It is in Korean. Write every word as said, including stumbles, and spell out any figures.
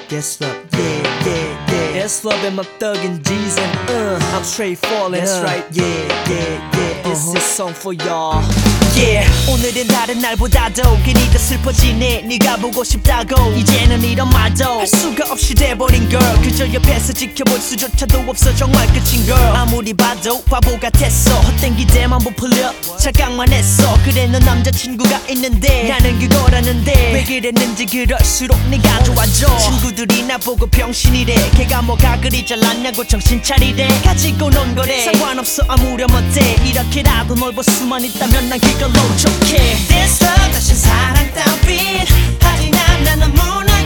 That's love, yeah, yeah, yeah. That's love and my thuggin' G's and uh I'm straight falling, that's uh. right, yeah, yeah, yeah. This uh-huh. is song for y'all. Yeah, 오늘은 다른 날보다도 괜히 더 슬퍼지네. 네가 보고 싶다고 이제는 이런 말도 할 수가 없이 돼버린 girl. 그저 옆에서 지켜볼 수조차도 없어. 정말 끝인 girl. 아무리 봐도 바보 같았어. 헛된 기대만 부풀려 착각만 했어. 그래 넌 남자친구가 있는데 나는 그거라는데 왜 그랬는지 그럴수록 네가 좋아져. 친구들이 나보고 병신이래. 걔가 뭐가 그리 잘났냐고 정신 차리래. 가지고 논 거래 상관없어 아무렴 어때. 이렇게라도 널 볼 수만 있다면 난 그걸로 좋게. This love 다시 사랑 따윈 하지만 난 너무나